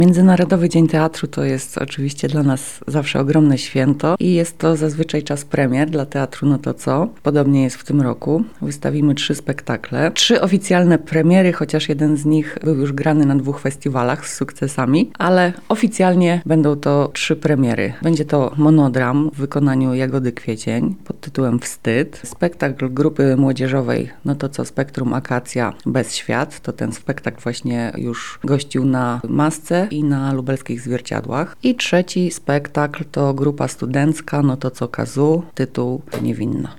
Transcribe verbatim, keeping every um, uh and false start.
Międzynarodowy Dzień Teatru to jest oczywiście dla nas zawsze ogromne święto i jest to zazwyczaj czas premier dla teatru No to co. Podobnie jest w tym roku. Wystawimy trzy spektakle. Trzy oficjalne premiery, chociaż jeden z nich był już grany na dwóch festiwalach z sukcesami, ale oficjalnie będą to trzy premiery. Będzie to monodram w wykonaniu Jagody Kwiecień pod tytułem Wstyd. Spektakl grupy młodzieżowej No to co Spektrum Akacja Bez Świat. To ten spektakl właśnie już gościł na Masce i na lubelskich zwierciadłach. I trzeci spektakl to grupa studencka No to co Kazu, tytuł Niewinna.